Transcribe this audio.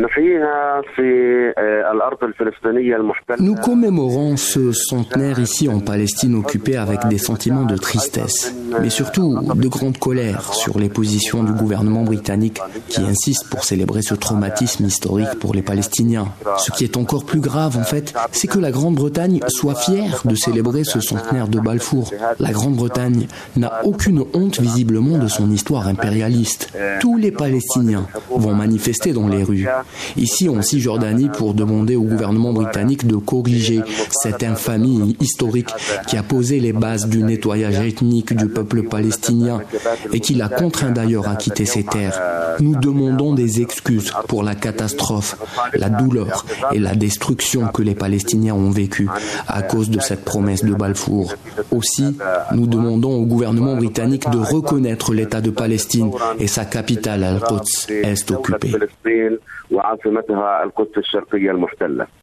Nous commémorons ce centenaire ici en Palestine occupée avec des sentiments de tristesse, mais surtout de grande colère sur les positions du gouvernement britannique qui insiste pour célébrer ce traumatisme historique pour les Palestiniens. Ce qui est encore plus grave en fait, c'est que la Grande-Bretagne soit fière de célébrer ce centenaire de Balfour. La Grande-Bretagne n'a aucune honte visiblement de son histoire impérialiste. Tous les Palestiniens vont manifester dans les rues, ici en Cisjordanie, pour demander au gouvernement britannique de corriger cette infamie historique qui a posé les bases du nettoyage ethnique du peuple palestinien et qui l'a contraint d'ailleurs à quitter ses terres. Nous demandons des excuses pour la catastrophe, la douleur et la destruction que les Palestiniens ont vécue à cause de cette promesse de Balfour. Aussi, nous demandons au gouvernement britannique de reconnaître l'État de Palestine et sa capitale Al-Quds est occupée.